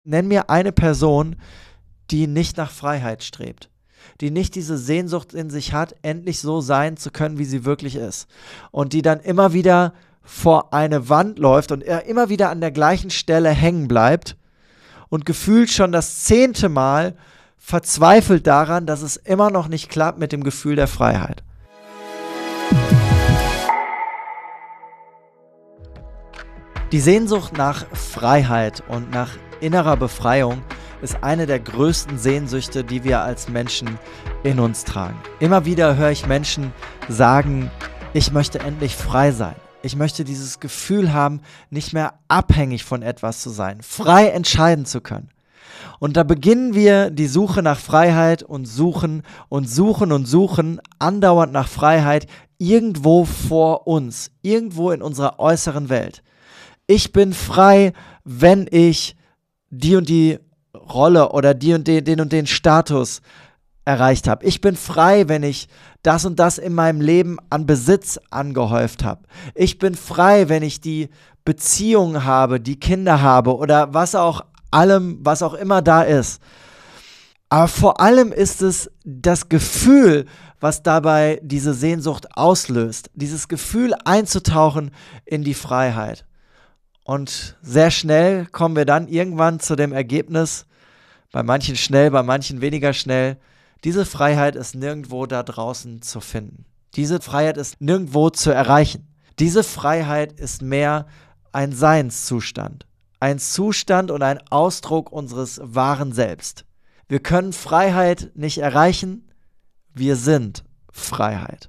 Nenn mir eine Person, die nicht nach Freiheit strebt, die nicht diese Sehnsucht in sich hat, endlich so sein zu können, wie sie wirklich ist. Und die dann immer wieder vor eine Wand läuft und immer wieder an der gleichen Stelle hängen bleibt und gefühlt schon das 10. Mal verzweifelt daran, dass es immer noch nicht klappt mit dem Gefühl der Freiheit. Die Sehnsucht nach Freiheit und nach innerer Befreiung ist eine der größten Sehnsüchte, die wir als Menschen in uns tragen. Immer wieder höre ich Menschen sagen, ich möchte endlich frei sein. Ich möchte dieses Gefühl haben, nicht mehr abhängig von etwas zu sein, frei entscheiden zu können. Und da beginnen wir die Suche nach Freiheit und suchen andauernd nach Freiheit irgendwo vor uns, irgendwo in unserer äußeren Welt. Ich bin frei, wenn ich die und die Rolle oder den und den Status erreicht habe. Ich bin frei, wenn ich das und das in meinem Leben an Besitz angehäuft habe. Ich bin frei, wenn ich die Beziehungen habe, die Kinder habe oder was auch immer da ist. Aber vor allem ist es das Gefühl, was dabei diese Sehnsucht auslöst. Dieses Gefühl einzutauchen in die Freiheit. Und sehr schnell kommen wir dann irgendwann zu dem Ergebnis, bei manchen schnell, bei manchen weniger schnell, diese Freiheit ist nirgendwo da draußen zu finden. Diese Freiheit ist nirgendwo zu erreichen. Diese Freiheit ist mehr ein Seinszustand. Ein Zustand und ein Ausdruck unseres wahren Selbst. Wir können Freiheit nicht erreichen, wir sind Freiheit.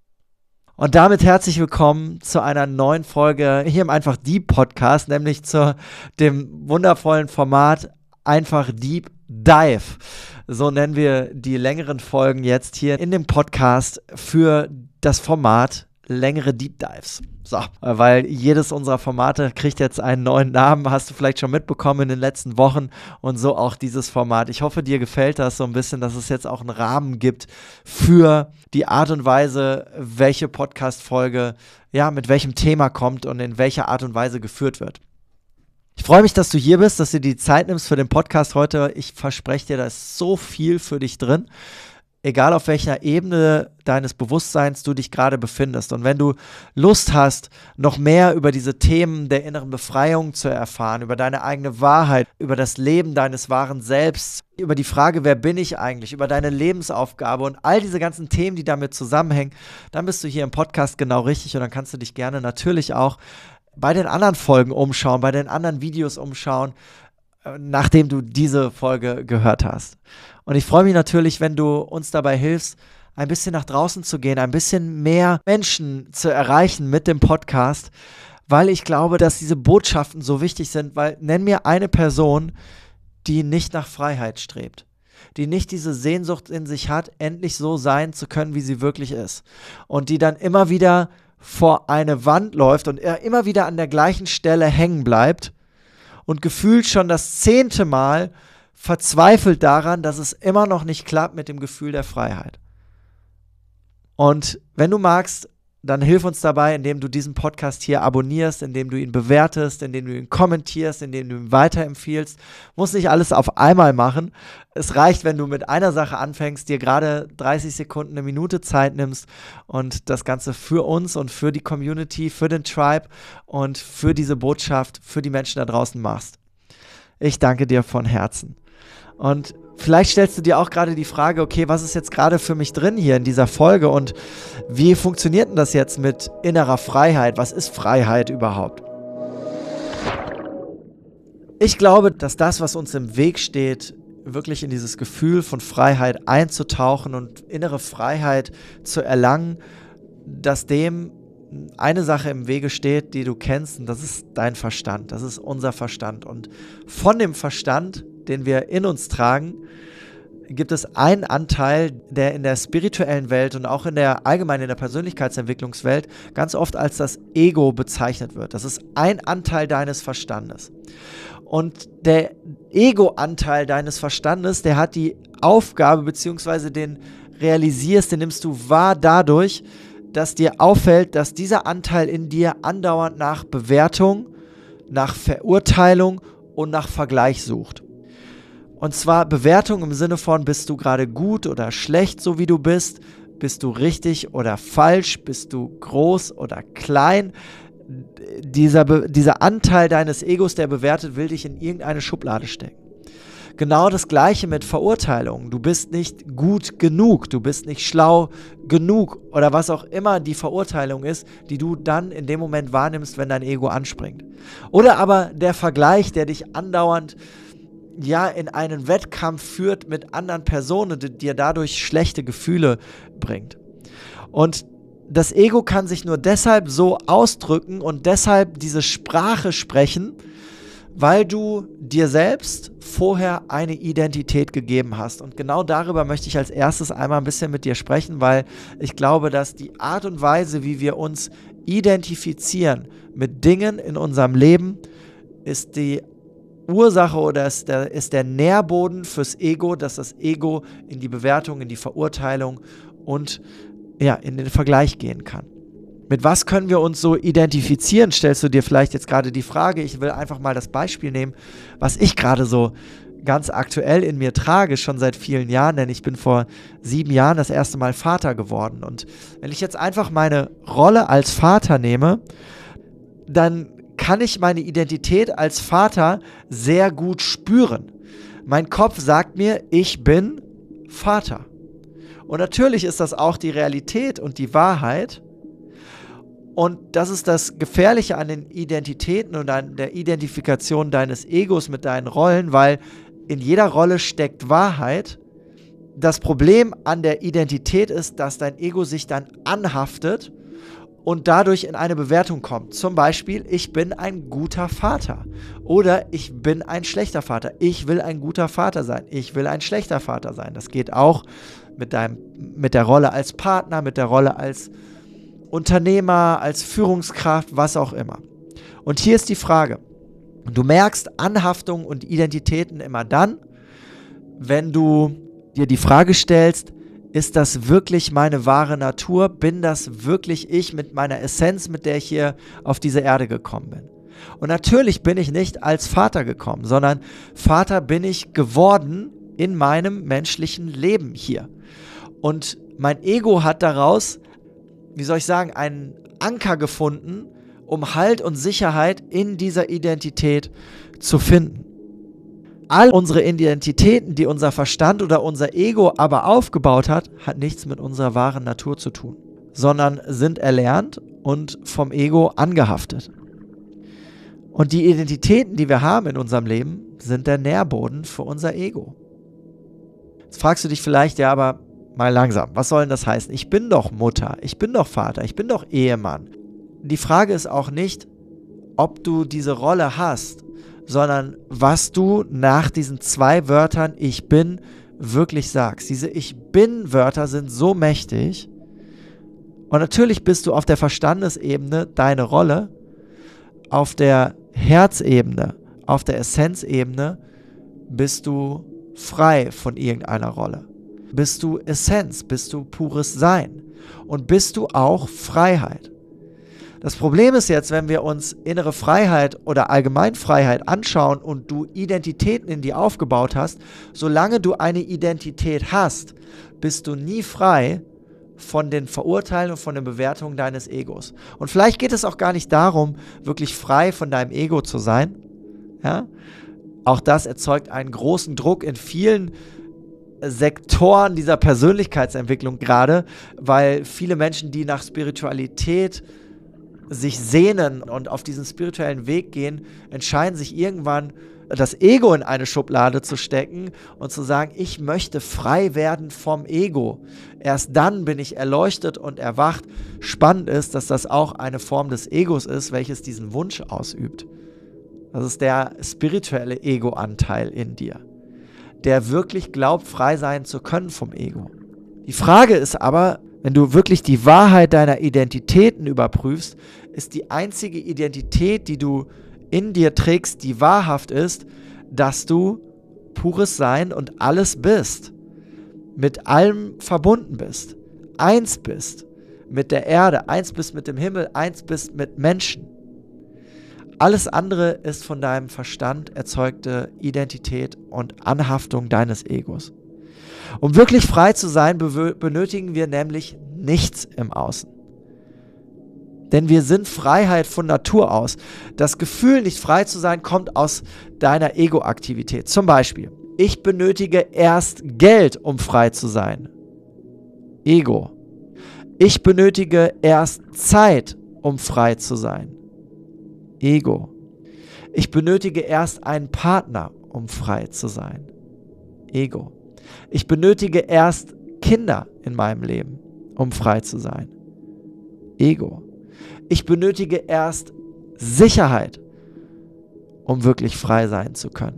Und damit herzlich willkommen zu einer neuen Folge hier im Einfach Deep Podcast, nämlich zu dem wundervollen Format Einfach Deep Dive. So nennen wir die längeren Folgen jetzt hier in dem Podcast für das Format längere Deep Dives. So, weil jedes unserer Formate kriegt jetzt einen neuen Namen, hast du vielleicht schon mitbekommen in den letzten Wochen und so auch dieses Format. Ich hoffe, dir gefällt das so ein bisschen, dass es jetzt auch einen Rahmen gibt für die Art und Weise, welche Podcast-Folge mit welchem Thema kommt und in welcher Art und Weise geführt wird. Ich freue mich, dass du hier bist, dass du die Zeit nimmst für den Podcast heute. Ich verspreche dir, da ist so viel für dich drin. Egal auf welcher Ebene deines Bewusstseins du dich gerade befindest. Und wenn du Lust hast, noch mehr über diese Themen der inneren Befreiung zu erfahren, über deine eigene Wahrheit, über das Leben deines wahren Selbst, über die Frage, wer bin ich eigentlich, über deine Lebensaufgabe und all diese ganzen Themen, die damit zusammenhängen, dann bist du hier im Podcast genau richtig und dann kannst du dich gerne natürlich auch bei den anderen Folgen umschauen, bei den anderen Videos umschauen, nachdem du diese Folge gehört hast. Und ich freue mich natürlich, wenn du uns dabei hilfst, ein bisschen nach draußen zu gehen, ein bisschen mehr Menschen zu erreichen mit dem Podcast, weil ich glaube, dass diese Botschaften so wichtig sind, weil nenn mir eine Person, die nicht nach Freiheit strebt, die nicht diese Sehnsucht in sich hat, endlich so sein zu können, wie sie wirklich ist und die dann immer wieder vor eine Wand läuft und immer wieder an der gleichen Stelle hängen bleibt und gefühlt schon das 10. Mal verzweifelt daran, dass es immer noch nicht klappt mit dem Gefühl der Freiheit. Und wenn du magst, dann hilf uns dabei, indem du diesen Podcast hier abonnierst, indem du ihn bewertest, indem du ihn kommentierst, indem du ihn weiterempfiehlst. Muss nicht alles auf einmal machen. Es reicht, wenn du mit einer Sache anfängst, dir gerade 30 Sekunden, eine Minute Zeit nimmst und das Ganze für uns und für die Community, für den Tribe und für diese Botschaft, für die Menschen da draußen machst. Ich danke dir von Herzen. Und vielleicht stellst du dir auch gerade die Frage, okay, was ist jetzt gerade für mich drin hier in dieser Folge und wie funktioniert denn das jetzt mit innerer Freiheit? Was ist Freiheit überhaupt? Ich glaube, dass das, was uns im Weg steht, wirklich in dieses Gefühl von Freiheit einzutauchen und innere Freiheit zu erlangen, dass dem eine Sache im Wege steht, die du kennst, und das ist dein Verstand, das ist unser Verstand. Und von dem Verstand, den wir in uns tragen, gibt es einen Anteil, der in der spirituellen Welt und auch allgemein in der Persönlichkeitsentwicklungswelt ganz oft als das Ego bezeichnet wird. Das ist ein Anteil deines Verstandes. Und der Ego-Anteil deines Verstandes, der hat die Aufgabe, beziehungsweise den nimmst du wahr dadurch, dass dir auffällt, dass dieser Anteil in dir andauernd nach Bewertung, nach Verurteilung und nach Vergleich sucht. Und zwar Bewertung im Sinne von, bist du gerade gut oder schlecht, so wie du bist? Bist du richtig oder falsch? Bist du groß oder klein? Dieser Anteil deines Egos, der bewertet, will dich in irgendeine Schublade stecken. Genau das Gleiche mit Verurteilung. Du bist nicht gut genug, du bist nicht schlau genug oder was auch immer die Verurteilung ist, die du dann in dem Moment wahrnimmst, wenn dein Ego anspringt. Oder aber der Vergleich, der dich andauernd in einen Wettkampf führt mit anderen Personen und dir dadurch schlechte Gefühle bringt. Und das Ego kann sich nur deshalb so ausdrücken und deshalb diese Sprache sprechen, weil du dir selbst vorher eine Identität gegeben hast. Und genau darüber möchte ich als erstes einmal ein bisschen mit dir sprechen, weil ich glaube, dass die Art und Weise, wie wir uns identifizieren mit Dingen in unserem Leben, ist die Ursache oder ist der Nährboden fürs Ego, dass das Ego in die Bewertung, in die Verurteilung und in den Vergleich gehen kann. Mit was können wir uns so identifizieren, stellst du dir vielleicht jetzt gerade die Frage. Ich will einfach mal das Beispiel nehmen, was ich gerade so ganz aktuell in mir trage, schon seit vielen Jahren, denn ich bin vor 7 Jahren das erste Mal Vater geworden. Und wenn ich jetzt einfach meine Rolle als Vater nehme, dann kann ich meine Identität als Vater sehr gut spüren. Mein Kopf sagt mir, ich bin Vater. Und natürlich ist das auch die Realität und die Wahrheit. Und das ist das Gefährliche an den Identitäten und an der Identifikation deines Egos mit deinen Rollen, weil in jeder Rolle steckt Wahrheit. Das Problem an der Identität ist, dass dein Ego sich dann anhaftet und dadurch in eine Bewertung kommt. Zum Beispiel, ich bin ein guter Vater oder ich bin ein schlechter Vater. Ich will ein guter Vater sein. Ich will ein schlechter Vater sein. Das geht auch mit der Rolle als Partner, mit der Rolle als Unternehmer, als Führungskraft, was auch immer. Und hier ist die Frage. Du merkst Anhaftung und Identitäten immer dann, wenn du dir die Frage stellst, ist das wirklich meine wahre Natur? Bin das wirklich ich mit meiner Essenz, mit der ich hier auf diese Erde gekommen bin? Und natürlich bin ich nicht als Vater gekommen, sondern Vater bin ich geworden in meinem menschlichen Leben hier. Und mein Ego hat daraus, einen Anker gefunden, um Halt und Sicherheit in dieser Identität zu finden. All unsere Identitäten, die unser Verstand oder unser Ego aber aufgebaut hat nichts mit unserer wahren Natur zu tun, sondern sind erlernt und vom Ego angehaftet. Und die Identitäten, die wir haben in unserem Leben, sind der Nährboden für unser Ego. Jetzt fragst du dich vielleicht, ja, aber mal langsam, was soll denn das heißen? Ich bin doch Mutter, ich bin doch Vater, ich bin doch Ehemann. Die Frage ist auch nicht, ob du diese Rolle hast, sondern was du nach diesen 2 Wörtern Ich bin wirklich sagst. Diese Ich bin Wörter sind so mächtig und natürlich bist du auf der Verstandesebene deine Rolle, auf der Herzebene, auf der Essenzebene bist du frei von irgendeiner Rolle. Bist du Essenz, bist du pures Sein und bist du auch Freiheit. Das Problem ist jetzt, wenn wir uns innere Freiheit oder Allgemeinfreiheit anschauen und du Identitäten in dir aufgebaut hast, solange du eine Identität hast, bist du nie frei von den Verurteilungen und von den Bewertungen deines Egos. Und vielleicht geht es auch gar nicht darum, wirklich frei von deinem Ego zu sein. Ja? Auch das erzeugt einen großen Druck in vielen Sektoren dieser Persönlichkeitsentwicklung gerade, weil viele Menschen, die nach Spiritualität sich sehnen und auf diesen spirituellen Weg gehen, entscheiden sich irgendwann, das Ego in eine Schublade zu stecken und zu sagen, ich möchte frei werden vom Ego. Erst dann bin ich erleuchtet und erwacht. Spannend ist, dass das auch eine Form des Egos ist, welches diesen Wunsch ausübt. Das ist der spirituelle Ego-Anteil in dir, der wirklich glaubt, frei sein zu können vom Ego. Die Frage ist aber, wenn du wirklich die Wahrheit deiner Identitäten überprüfst, ist die einzige Identität, die du in dir trägst, die wahrhaft ist, dass du pures Sein und alles bist, mit allem verbunden bist, eins bist mit der Erde, eins bist mit dem Himmel, eins bist mit Menschen. Alles andere ist von deinem Verstand erzeugte Identität und Anhaftung deines Egos. Um wirklich frei zu sein, benötigen wir nämlich nichts im Außen. Denn wir sind Freiheit von Natur aus. Das Gefühl, nicht frei zu sein, kommt aus deiner Ego-Aktivität. Zum Beispiel, ich benötige erst Geld, um frei zu sein. Ego. Ich benötige erst Zeit, um frei zu sein. Ego. Ich benötige erst einen Partner, um frei zu sein. Ego. Ich benötige erst Kinder in meinem Leben, um frei zu sein. Ego. Ich benötige erst Sicherheit, um wirklich frei sein zu können.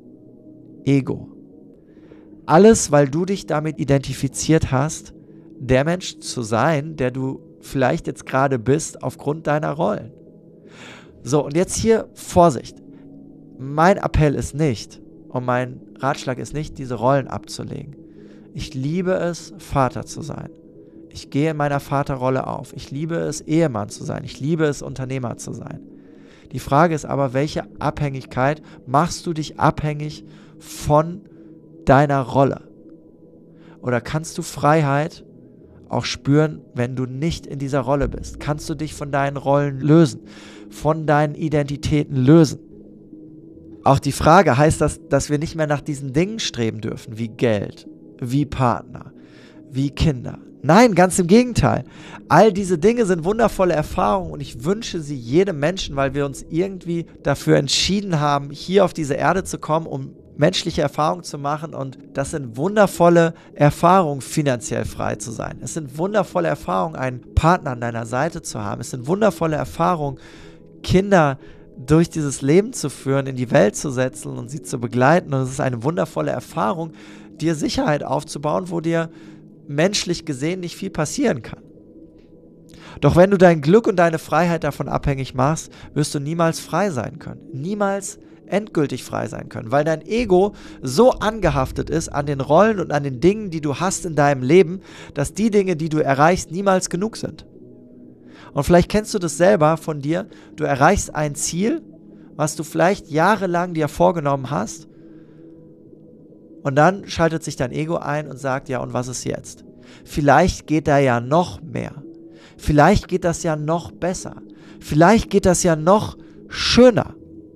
Ego. Alles, weil du dich damit identifiziert hast, der Mensch zu sein, der du vielleicht jetzt gerade bist, aufgrund deiner Rollen. So, und jetzt hier Vorsicht. Mein Appell ist nicht, und mein Ratschlag ist nicht, diese Rollen abzulegen. Ich liebe es, Vater zu sein. Ich gehe in meiner Vaterrolle auf. Ich liebe es, Ehemann zu sein. Ich liebe es, Unternehmer zu sein. Die Frage ist aber, welche Abhängigkeit machst du dich abhängig von deiner Rolle? Oder kannst du Freiheit auch spüren, wenn du nicht in dieser Rolle bist? Kannst du dich von deinen Rollen lösen, von deinen Identitäten lösen? Auch die Frage, heißt das, dass wir nicht mehr nach diesen Dingen streben dürfen, wie Geld, wie Partner, wie Kinder? Nein, ganz im Gegenteil. All diese Dinge sind wundervolle Erfahrungen und ich wünsche sie jedem Menschen, weil wir uns irgendwie dafür entschieden haben, hier auf diese Erde zu kommen, um menschliche Erfahrungen zu machen, und das sind wundervolle Erfahrungen, finanziell frei zu sein. Es sind wundervolle Erfahrungen, einen Partner an deiner Seite zu haben. Es sind wundervolle Erfahrungen, Kinder durch dieses Leben zu führen, in die Welt zu setzen und sie zu begleiten. Und es ist eine wundervolle Erfahrung, dir Sicherheit aufzubauen, wo dir menschlich gesehen nicht viel passieren kann. Doch wenn du dein Glück und deine Freiheit davon abhängig machst, wirst du niemals frei sein können. Niemals endgültig frei sein können, weil dein Ego so angehaftet ist an den Rollen und an den Dingen, die du hast in deinem Leben, dass die Dinge, die du erreichst, niemals genug sind. Und vielleicht kennst du das selber von dir. Du erreichst ein Ziel, was du vielleicht jahrelang dir vorgenommen hast, und dann schaltet sich dein Ego ein und sagt, ja, und was ist jetzt? Vielleicht geht da ja noch mehr. Vielleicht geht das ja noch besser. Vielleicht geht das ja noch schöner.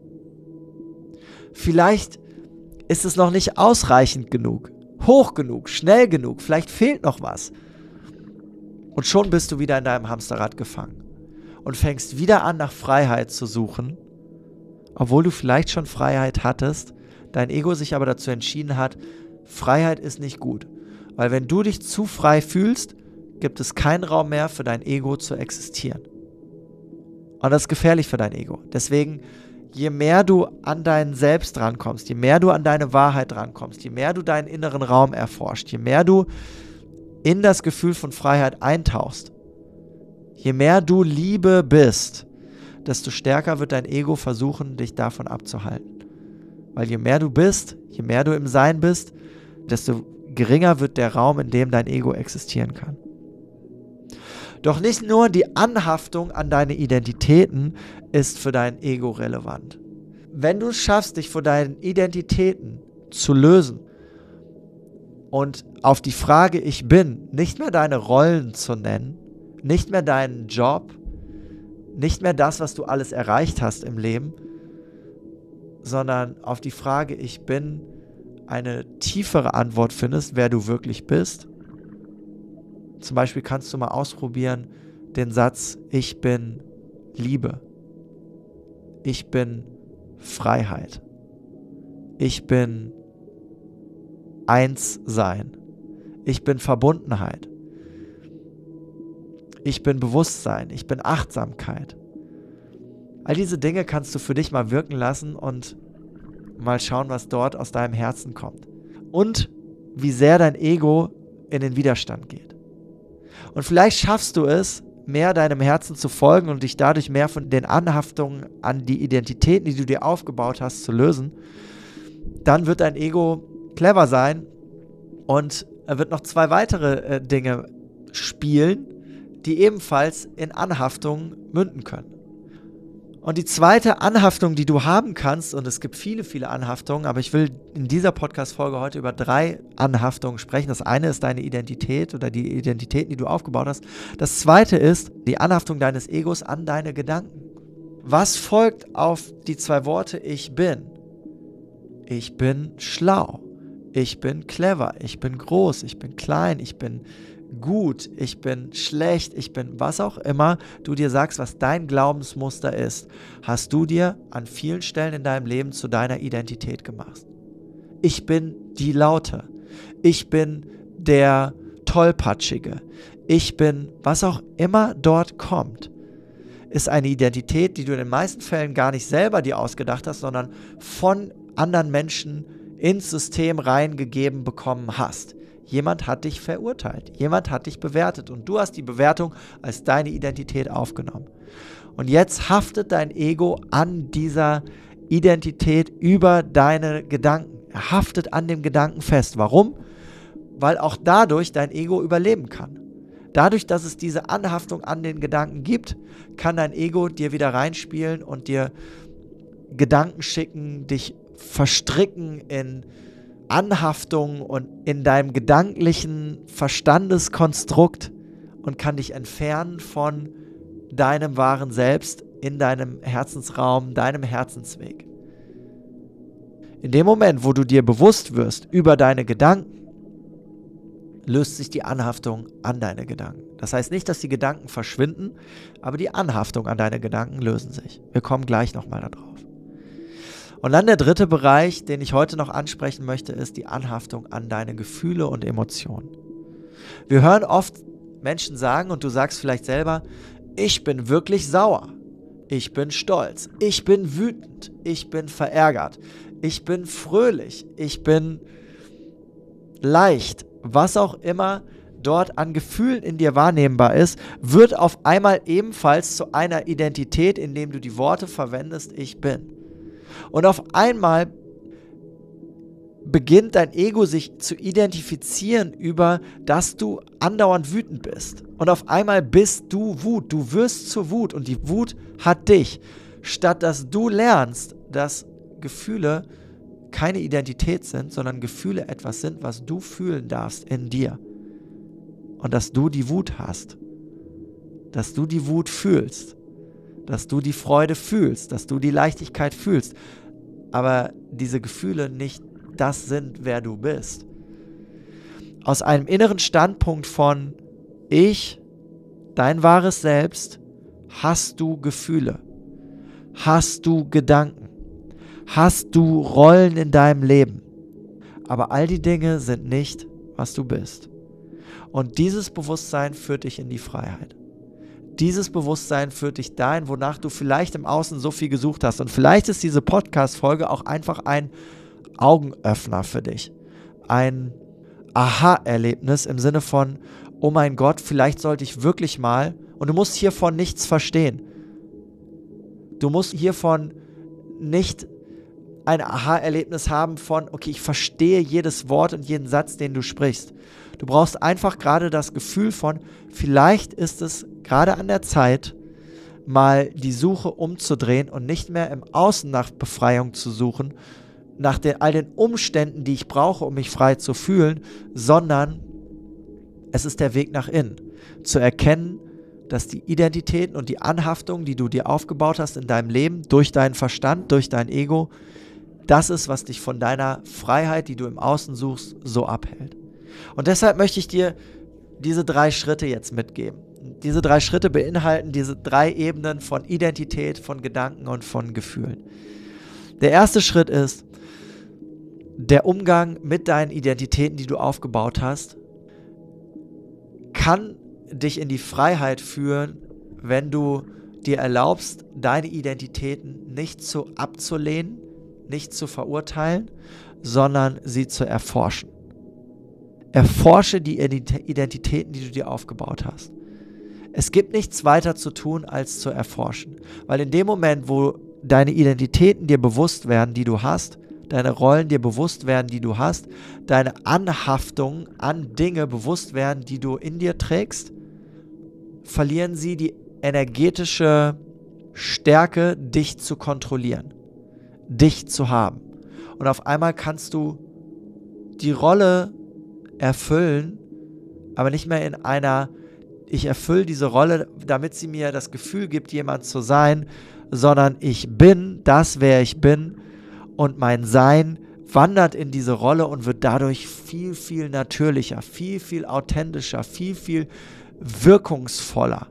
Vielleicht ist es noch nicht ausreichend genug, hoch genug, schnell genug. Vielleicht fehlt noch was. Und schon bist du wieder in deinem Hamsterrad gefangen und fängst wieder an, nach Freiheit zu suchen, obwohl du vielleicht schon Freiheit hattest, dein Ego sich aber dazu entschieden hat, Freiheit ist nicht gut. Weil wenn du dich zu frei fühlst, gibt es keinen Raum mehr für dein Ego zu existieren. Und das ist gefährlich für dein Ego. Deswegen, je mehr du an dein Selbst drankommst, je mehr du an deine Wahrheit drankommst, je mehr du deinen inneren Raum erforscht, je mehr du in das Gefühl von Freiheit eintauchst, je mehr du Liebe bist, desto stärker wird dein Ego versuchen, dich davon abzuhalten. Weil je mehr du bist, je mehr du im Sein bist, desto geringer wird der Raum, in dem dein Ego existieren kann. Doch nicht nur die Anhaftung an deine Identitäten ist für dein Ego relevant. Wenn du es schaffst, dich von deinen Identitäten zu lösen und auf die Frage Ich bin nicht mehr deine Rollen zu nennen, nicht mehr deinen Job, nicht mehr das, was du alles erreicht hast im Leben, sondern auf die Frage Ich bin eine tiefere Antwort findest, wer du wirklich bist. Zum Beispiel kannst du mal ausprobieren den Satz Ich bin Liebe. Ich bin Freiheit. Ich bin Einssein. Ich bin Verbundenheit. Ich bin Bewusstsein. Ich bin Achtsamkeit. All diese Dinge kannst du für dich mal wirken lassen und mal schauen, was dort aus deinem Herzen kommt. Und wie sehr dein Ego in den Widerstand geht. Und vielleicht schaffst du es, mehr deinem Herzen zu folgen und dich dadurch mehr von den Anhaftungen an die Identitäten, die du dir aufgebaut hast, zu lösen. Dann wird dein Ego clever sein und er wird noch 2 weitere Dinge spielen, die ebenfalls in Anhaftungen münden können. Und die zweite Anhaftung, die du haben kannst, und es gibt viele, viele Anhaftungen, aber ich will in dieser Podcast-Folge heute über 3 Anhaftungen sprechen. Das eine ist deine Identität oder die Identitäten, die du aufgebaut hast. Das zweite ist die Anhaftung deines Egos an deine Gedanken. Was folgt auf die 2 Worte ich bin? Ich bin schlau, ich bin clever, ich bin groß, ich bin klein, ich bin gut, ich bin schlecht, ich bin was auch immer du dir sagst, was dein Glaubensmuster ist, hast du dir an vielen Stellen in deinem Leben zu deiner Identität gemacht. Ich bin die Laute, ich bin der Tollpatschige, ich bin was auch immer dort kommt, ist eine Identität, die du in den meisten Fällen gar nicht selber dir ausgedacht hast, sondern von anderen Menschen ins System reingegeben bekommen hast. Jemand hat dich verurteilt, jemand hat dich bewertet und du hast die Bewertung als deine Identität aufgenommen. Und jetzt haftet dein Ego an dieser Identität über deine Gedanken. Er haftet an dem Gedanken fest. Warum? Weil auch dadurch dein Ego überleben kann. Dadurch, dass es diese Anhaftung an den Gedanken gibt, kann dein Ego dir wieder reinspielen und dir Gedanken schicken, dich verstricken in Anhaftung und in deinem gedanklichen Verstandeskonstrukt und kann dich entfernen von deinem wahren Selbst in deinem Herzensraum, deinem Herzensweg. In dem Moment, wo du dir bewusst wirst über deine Gedanken, löst sich die Anhaftung an deine Gedanken. Das heißt nicht, dass die Gedanken verschwinden, aber die Anhaftung an deine Gedanken lösen sich. Wir kommen gleich nochmal darauf. Und dann der dritte Bereich, den ich heute noch ansprechen möchte, ist die Anhaftung an deine Gefühle und Emotionen. Wir hören oft Menschen sagen, und du sagst vielleicht selber, ich bin wirklich sauer, ich bin stolz, ich bin wütend, ich bin verärgert, ich bin fröhlich, ich bin leicht, was auch immer dort an Gefühlen in dir wahrnehmbar ist, wird auf einmal ebenfalls zu einer Identität, indem du die Worte verwendest, ich bin. Und auf einmal beginnt dein Ego sich zu identifizieren über, dass du andauernd wütend bist. Und auf einmal bist du Wut, du wirst zur Wut und die Wut hat dich. Statt dass du lernst, dass Gefühle keine Identität sind, sondern Gefühle etwas sind, was du fühlen darfst in dir. Und dass du die Wut hast. Dass du die Wut fühlst. Dass du die Freude fühlst. Dass du die Leichtigkeit fühlst. Aber diese Gefühle nicht das sind, wer du bist. Aus einem inneren Standpunkt von ich, dein wahres Selbst, hast du Gefühle. Hast du Gedanken. Hast du Rollen in deinem Leben. Aber all die Dinge sind nicht, was du bist. Und dieses Bewusstsein führt dich in die Freiheit. Dieses Bewusstsein führt dich dahin, wonach du vielleicht im Außen so viel gesucht hast. Und vielleicht ist diese Podcast-Folge auch einfach ein Augenöffner für dich. Ein Aha-Erlebnis im Sinne von, oh mein Gott, vielleicht sollte ich wirklich mal, und du musst hiervon nichts verstehen. Du musst hiervon nicht ein Aha-Erlebnis haben von, okay, ich verstehe jedes Wort und jeden Satz, den du sprichst. Du brauchst einfach gerade das Gefühl von, vielleicht ist es gerade an der Zeit, mal die Suche umzudrehen und nicht mehr im Außen nach Befreiung zu suchen, nach all den Umständen, die ich brauche, um mich frei zu fühlen, sondern es ist der Weg nach innen. Zu erkennen, dass die Identitäten und die Anhaftungen, die du dir aufgebaut hast in deinem Leben, durch deinen Verstand, durch dein Ego, das ist, was dich von deiner Freiheit, die du im Außen suchst, so abhält. Und deshalb möchte ich dir diese 3 Schritte jetzt mitgeben. Diese 3 Schritte beinhalten diese 3 Ebenen von Identität, von Gedanken und von Gefühlen. Der erste Schritt ist der Umgang mit deinen Identitäten, die du aufgebaut hast, kann dich in die Freiheit führen, wenn du dir erlaubst, deine Identitäten nicht abzulehnen, nicht zu verurteilen, sondern sie zu erforschen. Erforsche die Identitäten, die du dir aufgebaut hast. Es gibt nichts weiter zu tun, als zu erforschen. Weil in dem Moment, wo deine Identitäten dir bewusst werden, die du hast, deine Rollen dir bewusst werden, die du hast, deine Anhaftungen an Dinge bewusst werden, die du in dir trägst, verlieren sie die energetische Stärke, dich zu kontrollieren, dich zu haben. Und auf einmal kannst du die Rolle erfüllen, aber nicht mehr in einer, ich erfülle diese Rolle, damit sie mir das Gefühl gibt, jemand zu sein, sondern ich bin das, wer ich bin, und mein Sein wandert in diese Rolle und wird dadurch viel, viel natürlicher, viel, viel authentischer, viel, viel wirkungsvoller.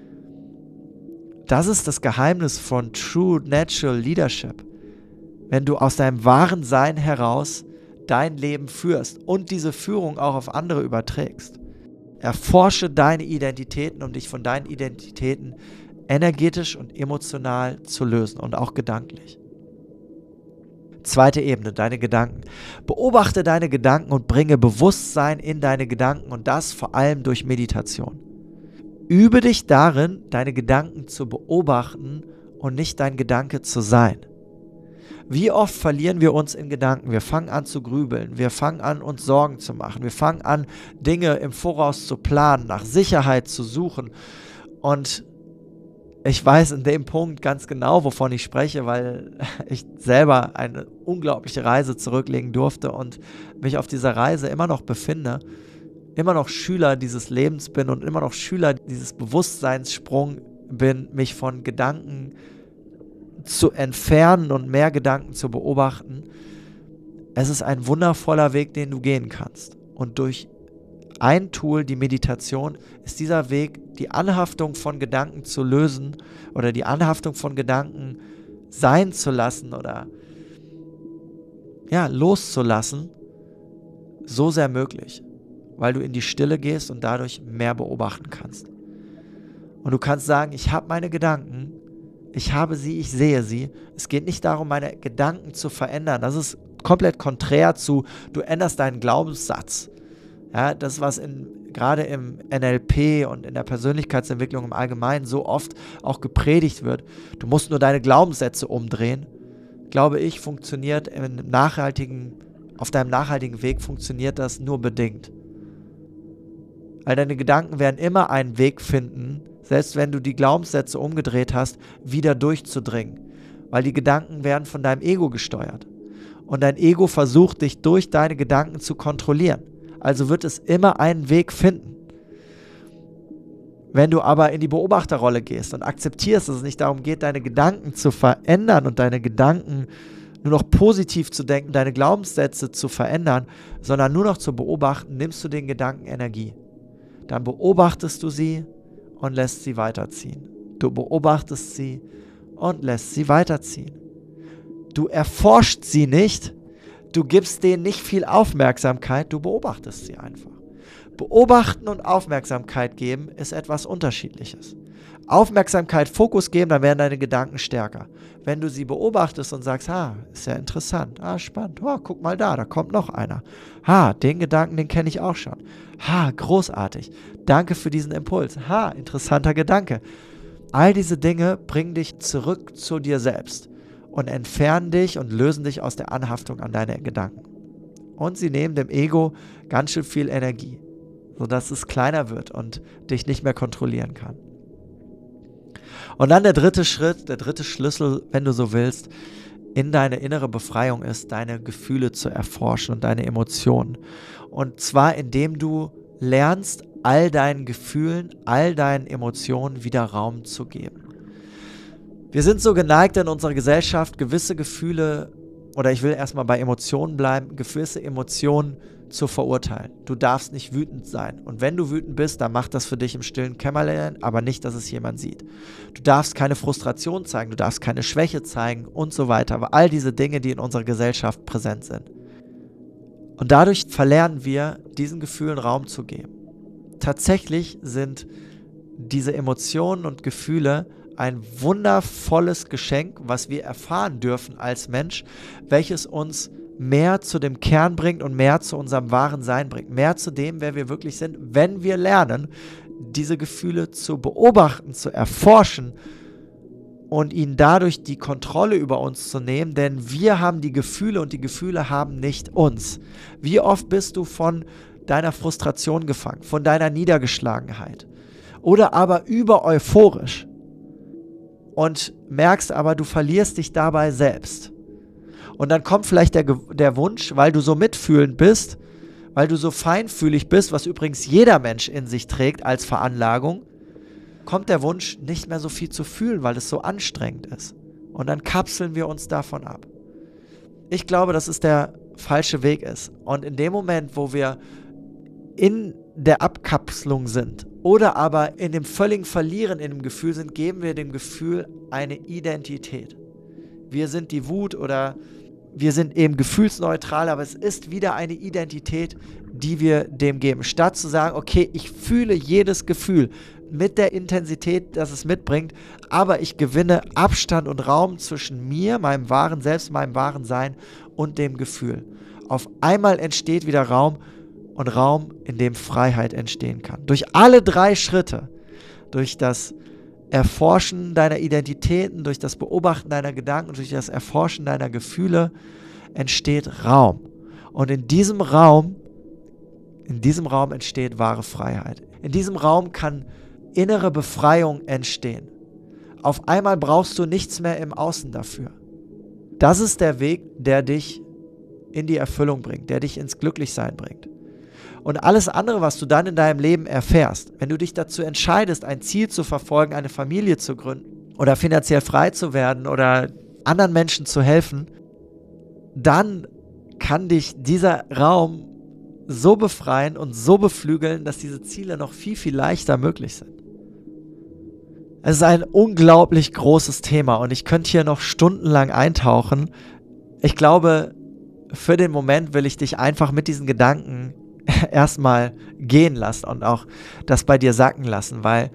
Das ist das Geheimnis von True Natural Leadership. Wenn du aus deinem wahren Sein heraus dein Leben führst und diese Führung auch auf andere überträgst. Erforsche deine Identitäten, um dich von deinen Identitäten energetisch und emotional zu lösen und auch gedanklich. Zweite Ebene, deine Gedanken. Beobachte deine Gedanken und bringe Bewusstsein in deine Gedanken, und das vor allem durch Meditation. Übe dich darin, deine Gedanken zu beobachten und nicht dein Gedanke zu sein. Wie oft verlieren wir uns in Gedanken? Wir fangen an zu grübeln, wir fangen an, uns Sorgen zu machen, wir fangen an, Dinge im Voraus zu planen, nach Sicherheit zu suchen. Und ich weiß in dem Punkt ganz genau, wovon ich spreche, weil ich selber eine unglaubliche Reise zurücklegen durfte und mich auf dieser Reise immer noch befinde, immer noch Schüler dieses Lebens bin und immer noch Schüler dieses Bewusstseinssprung bin, mich von Gedanken zu entfernen und mehr Gedanken zu beobachten. Es ist ein wundervoller Weg, den du gehen kannst. Und durch ein Tool, die Meditation, ist dieser Weg, die Anhaftung von Gedanken zu lösen oder die Anhaftung von Gedanken sein zu lassen oder loszulassen, so sehr möglich, weil du in die Stille gehst und dadurch mehr beobachten kannst. Und du kannst sagen, ich habe meine Gedanken, ich habe sie, ich sehe sie. Es geht nicht darum, meine Gedanken zu verändern. Das ist komplett konträr zu, du änderst deinen Glaubenssatz. Ja, das, was gerade im NLP und in der Persönlichkeitsentwicklung im Allgemeinen so oft auch gepredigt wird, du musst nur deine Glaubenssätze umdrehen, glaube ich, funktioniert auf deinem nachhaltigen Weg funktioniert das nur bedingt. Weil deine Gedanken werden immer einen Weg finden, selbst wenn du die Glaubenssätze umgedreht hast, wieder durchzudringen. Weil die Gedanken werden von deinem Ego gesteuert. Und dein Ego versucht, dich durch deine Gedanken zu kontrollieren. Also wird es immer einen Weg finden. Wenn du aber in die Beobachterrolle gehst und akzeptierst, dass es nicht darum geht, deine Gedanken zu verändern und deine Gedanken nur noch positiv zu denken, deine Glaubenssätze zu verändern, sondern nur noch zu beobachten, nimmst du den Gedanken Energie. Dann beobachtest du sie und lässt sie weiterziehen. Du beobachtest sie und lässt sie weiterziehen. Du erforschst sie nicht, du gibst denen nicht viel Aufmerksamkeit, du beobachtest sie einfach. Beobachten und Aufmerksamkeit geben ist etwas Unterschiedliches. Aufmerksamkeit, Fokus geben, dann werden deine Gedanken stärker. Wenn du sie beobachtest und sagst, ist ja interessant, spannend, guck mal da kommt noch einer. Den Gedanken, den kenne ich auch schon. Großartig, danke für diesen Impuls. Interessanter Gedanke. All diese Dinge bringen dich zurück zu dir selbst und entfernen dich und lösen dich aus der Anhaftung an deine Gedanken. Und sie nehmen dem Ego ganz schön viel Energie, sodass es kleiner wird und dich nicht mehr kontrollieren kann. Und dann der dritte Schritt, der dritte Schlüssel, wenn du so willst, in deine innere Befreiung ist, deine Gefühle zu erforschen und deine Emotionen. Und zwar, indem du lernst, all deinen Gefühlen, all deinen Emotionen wieder Raum zu geben. Wir sind so geneigt in unserer Gesellschaft, gewisse Gefühle, oder ich will erstmal bei Emotionen bleiben, gewisse Emotionen zu verurteilen. Du darfst nicht wütend sein. Und wenn du wütend bist, dann mach das für dich im stillen Kämmerlein, aber nicht, dass es jemand sieht. Du darfst keine Frustration zeigen, du darfst keine Schwäche zeigen und so weiter. Aber all diese Dinge, die in unserer Gesellschaft präsent sind. Und dadurch verlernen wir, diesen Gefühlen Raum zu geben. Tatsächlich sind diese Emotionen und Gefühle ein wundervolles Geschenk, was wir erfahren dürfen als Mensch, welches uns mehr zu dem Kern bringt und mehr zu unserem wahren Sein bringt, mehr zu dem, wer wir wirklich sind, wenn wir lernen, diese Gefühle zu beobachten, zu erforschen und ihnen dadurch die Kontrolle über uns zu nehmen, denn wir haben die Gefühle und die Gefühle haben nicht uns. Wie oft bist du von deiner Frustration gefangen, von deiner Niedergeschlagenheit oder aber über euphorisch? und merkst aber, du verlierst dich dabei selbst. Und dann kommt vielleicht der Wunsch, weil du so mitfühlend bist, weil du so feinfühlig bist, was übrigens jeder Mensch in sich trägt als Veranlagung, kommt der Wunsch, nicht mehr so viel zu fühlen, weil es so anstrengend ist. Und dann kapseln wir uns davon ab. Ich glaube, dass es der falsche Weg ist. Und in dem Moment, wo wir in der Abkapselung sind oder aber in dem völligen Verlieren in dem Gefühl sind, geben wir dem Gefühl eine Identität. Wir sind die Wut oder wir sind eben gefühlsneutral, aber es ist wieder eine Identität, die wir dem geben. Statt zu sagen, okay, ich fühle jedes Gefühl mit der Intensität, das es mitbringt, aber ich gewinne Abstand und Raum zwischen mir, meinem wahren Selbst, meinem wahren Sein und dem Gefühl. Auf einmal entsteht wieder Raum und Raum, in dem Freiheit entstehen kann. Durch alle 3 Schritte, durch das Erforschen deiner Identitäten, durch das Beobachten deiner Gedanken, durch das Erforschen deiner Gefühle entsteht Raum. Und in diesem Raum entsteht wahre Freiheit. In diesem Raum kann innere Befreiung entstehen. Auf einmal brauchst du nichts mehr im Außen dafür. Das ist der Weg, der dich in die Erfüllung bringt, der dich ins Glücklichsein bringt. Und alles andere, was du dann in deinem Leben erfährst, wenn du dich dazu entscheidest, ein Ziel zu verfolgen, eine Familie zu gründen oder finanziell frei zu werden oder anderen Menschen zu helfen, dann kann dich dieser Raum so befreien und so beflügeln, dass diese Ziele noch viel, viel leichter möglich sind. Es ist ein unglaublich großes Thema und ich könnte hier noch stundenlang eintauchen. Ich glaube, für den Moment will ich dich einfach mit diesen Gedanken erstmal gehen lassen und auch das bei dir sacken lassen, weil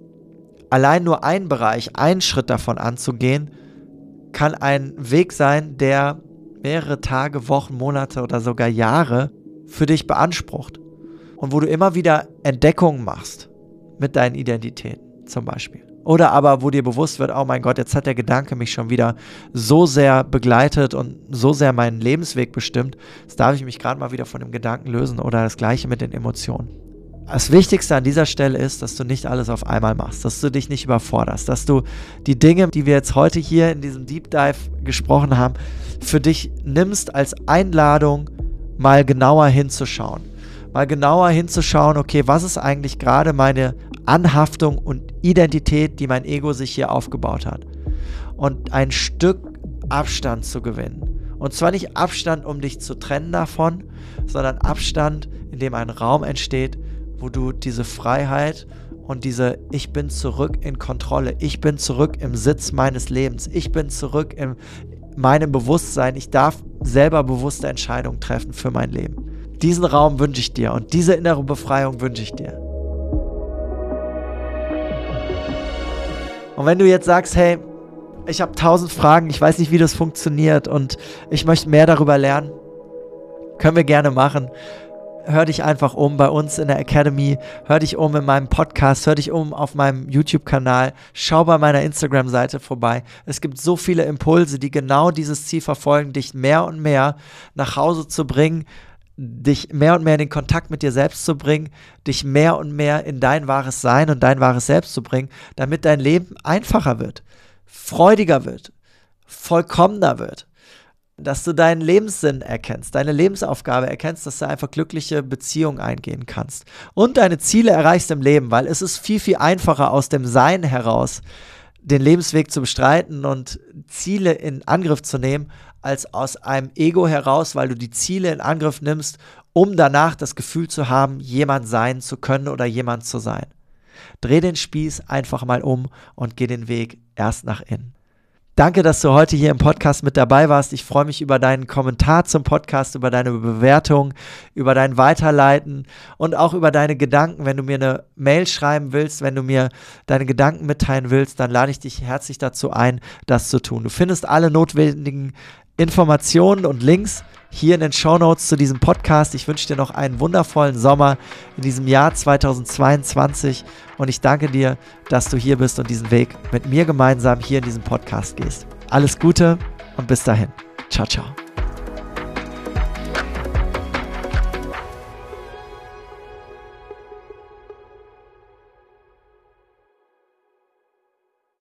allein nur ein Bereich, einen Schritt davon anzugehen, kann ein Weg sein, der mehrere Tage, Wochen, Monate oder sogar Jahre für dich beansprucht und wo du immer wieder Entdeckungen machst mit deinen Identitäten zum Beispiel. Oder aber, wo dir bewusst wird, oh mein Gott, jetzt hat der Gedanke mich schon wieder so sehr begleitet und so sehr meinen Lebensweg bestimmt, jetzt darf ich mich gerade mal wieder von dem Gedanken lösen oder das Gleiche mit den Emotionen. Das Wichtigste an dieser Stelle ist, dass du nicht alles auf einmal machst, dass du dich nicht überforderst, dass du die Dinge, die wir jetzt heute hier in diesem Deep Dive gesprochen haben, für dich nimmst als Einladung, mal genauer hinzuschauen. Mal genauer hinzuschauen, okay, was ist eigentlich gerade meine Anhaftung und Identität, die mein Ego sich hier aufgebaut hat. Und ein Stück Abstand zu gewinnen. Und zwar nicht Abstand, um dich zu trennen davon, sondern Abstand, in dem ein Raum entsteht, wo du diese Freiheit und diese Ich bin zurück in Kontrolle, ich bin zurück im Sitz meines Lebens, ich bin zurück in meinem Bewusstsein, ich darf selber bewusste Entscheidungen treffen für mein Leben. Diesen Raum wünsche ich dir und diese innere Befreiung wünsche ich dir. Und wenn du jetzt sagst, hey, ich habe 1000 Fragen, ich weiß nicht, wie das funktioniert und ich möchte mehr darüber lernen, können wir gerne machen. Hör dich einfach um bei uns in der Academy, hör dich um in meinem Podcast, hör dich um auf meinem YouTube-Kanal, schau bei meiner Instagram-Seite vorbei. Es gibt so viele Impulse, die genau dieses Ziel verfolgen, dich mehr und mehr nach Hause zu bringen, dich mehr und mehr in den Kontakt mit dir selbst zu bringen, dich mehr und mehr in dein wahres Sein und dein wahres Selbst zu bringen, damit dein Leben einfacher wird, freudiger wird, vollkommener wird, dass du deinen Lebenssinn erkennst, deine Lebensaufgabe erkennst, dass du einfach glückliche Beziehungen eingehen kannst und deine Ziele erreichst im Leben, weil es ist viel, viel einfacher aus dem Sein heraus den Lebensweg zu bestreiten und Ziele in Angriff zu nehmen, als aus einem Ego heraus, weil du die Ziele in Angriff nimmst, um danach das Gefühl zu haben, jemand sein zu können oder jemand zu sein. Dreh den Spieß einfach mal um und geh den Weg erst nach innen. Danke, dass du heute hier im Podcast mit dabei warst. Ich freue mich über deinen Kommentar zum Podcast, über deine Bewertung, über dein Weiterleiten und auch über deine Gedanken. Wenn du mir eine Mail schreiben willst, wenn du mir deine Gedanken mitteilen willst, dann lade ich dich herzlich dazu ein, das zu tun. Du findest alle notwendigen Informationen und Links hier in den Shownotes zu diesem Podcast. Ich wünsche dir noch einen wundervollen Sommer in diesem Jahr 2022 und ich danke dir, dass du hier bist und diesen Weg mit mir gemeinsam hier in diesem Podcast gehst. Alles Gute und bis dahin. Ciao, ciao.